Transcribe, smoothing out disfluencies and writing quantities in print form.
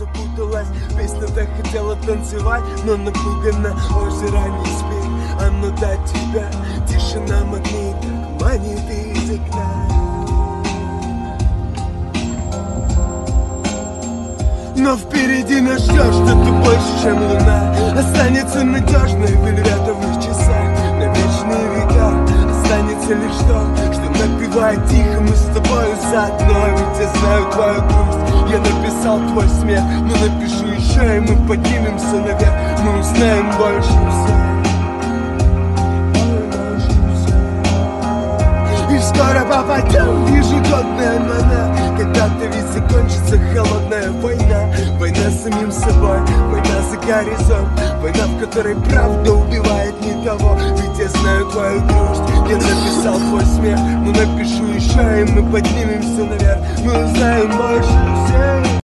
запуталась. Песня так хотела танцевать, но напугана. Озеро не спит, оно до тебя. Тишина магнит, манит из окна. Но впереди нас ждет что-то больше, чем луна. Останется надежно в вельветовых часах. На вечные века останется лишь то, что напевает тихо мы с тобою заодно. Ведь я знаю твою грусть, я написал твой смех. Но напишу еще, и мы поднимемся наверх. Мы узнаем больше всех. И скоро попадем в ежегодное мана. Когда-то ведь закончится холодная война. Война с самим собой, война за горизонт. Война, в которой правда убивает не того. Ведь я знаю твою грусть, я написал твой смех. Но напишу еще, и мы поднимемся наверх. Мы узнаем больше всех.